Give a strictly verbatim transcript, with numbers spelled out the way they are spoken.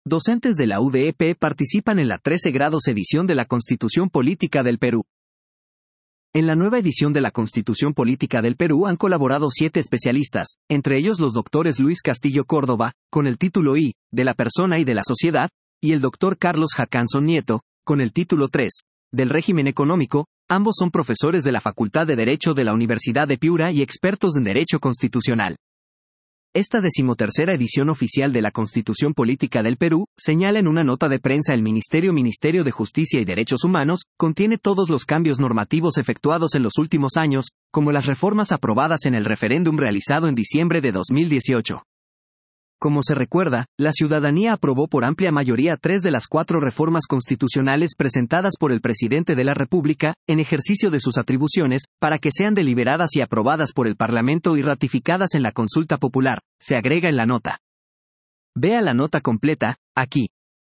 Docentes de la U D E P participan en la trece grados edición de la Constitución Política del Perú. En la nueva edición de la Constitución Política del Perú han colaborado siete especialistas, entre ellos los doctores Luis Castillo Córdoba, con el título I, de la persona y de la sociedad, y el doctor Carlos Jacanson Nieto, con el título tres, del régimen económico. Ambos son profesores de la Facultad de Derecho de la Universidad de Piura y expertos en Derecho Constitucional. Esta decimotercera edición oficial de la Constitución Política del Perú, señala en una nota de prensa el Ministerio Ministerio de Justicia y Derechos Humanos, contiene todos los cambios normativos efectuados en los últimos años, como las reformas aprobadas en el referéndum realizado en diciembre de dos mil dieciocho. Como se recuerda, la ciudadanía aprobó por amplia mayoría tres de las cuatro reformas constitucionales presentadas por el presidente de la República, en ejercicio de sus atribuciones, para que sean deliberadas y aprobadas por el Parlamento y ratificadas en la consulta popular, se agrega en la nota. Vea la nota completa, aquí.